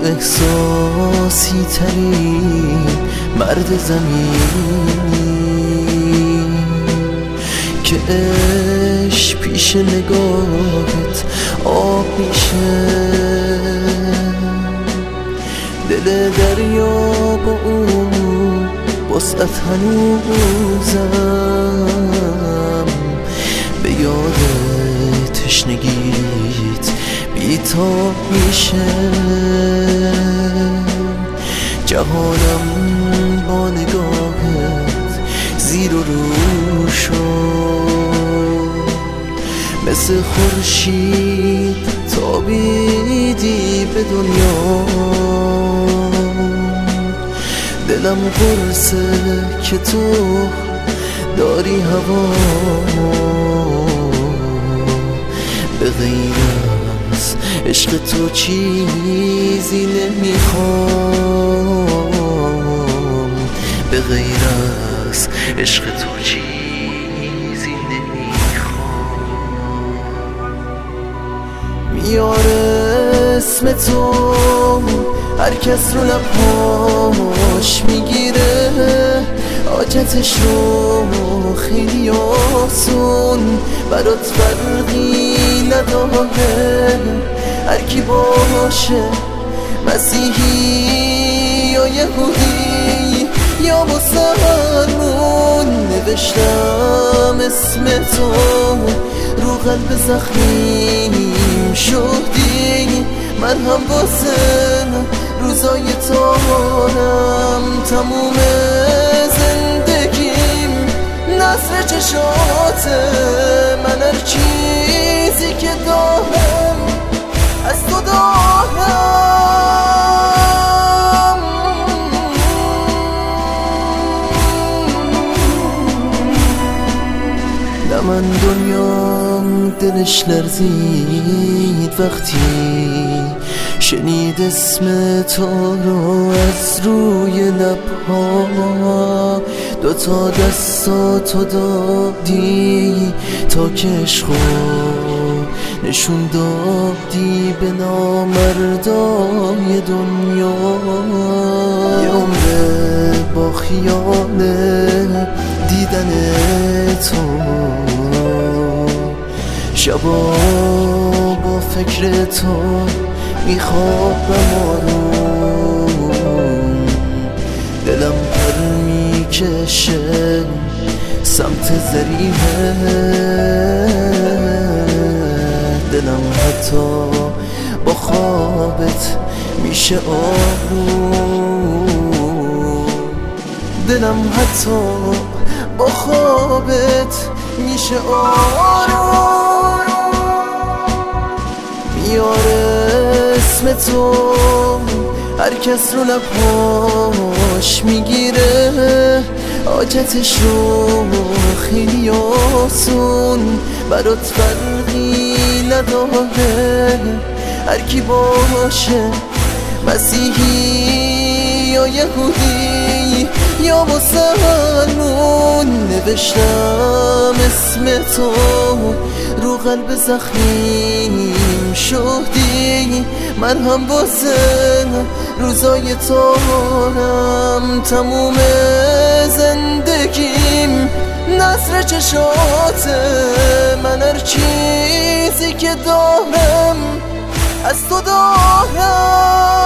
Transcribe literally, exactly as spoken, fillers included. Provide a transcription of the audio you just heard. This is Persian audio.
احساسی ترین مرد زمینی که عشق پیش نگاهت آب میشه، دل دریا با اون وسعت هنوزم به یاد تشنگیت بیتاب میشه. جهانم با نگاهت زیر و رو شد، مثل خورشید تابیدی به دنیا. دلم قرصه که تو داری هوامو، به غیر از عشق تو چیزی نمیخوام، به غیر از عشق تو چیزی نمیخوام. میاره اسم تو هر کس رو لبهاش میگیره، حاجتش رو خیلی آسون برات فرقی نداره. هر کی باشه، مسیحی یا یهودی یا مسلمون، نوشتم اسم تو رو قلب زخمیم شدی. من هم واسه روزای تارم تموم زندگیم نصر چشاته. من هر چیزی که دارم از تو دارم. نه من دنیام دلش لرزید وقتی شنید اسم تو رو از روی لبها. دوتا دستاتو دادی تا که عشقو نشون دادی به نامردای دنیا. یه عمره با خیال دیدن تو، شبا با فکر تو میخوابم آروم. دلم پر میکشه سمت زریحه، دلم حتی با خوابت میشه آروم. دلم حتی با خوابت میشه آروم. میاره اسم تو هر کس رو لبهاش میگیره، حاجتش رو خیلی آسون برات فرقی نداره. هر کی باشه، مسیحی یا یهودی یا مسلمون، نوشتم اسم تو رو قلب زخمیم شدی. من هم واسه روزای تارم تموم زندگیم نصر چشاته. من هر چیزی که دارم از تو دارم.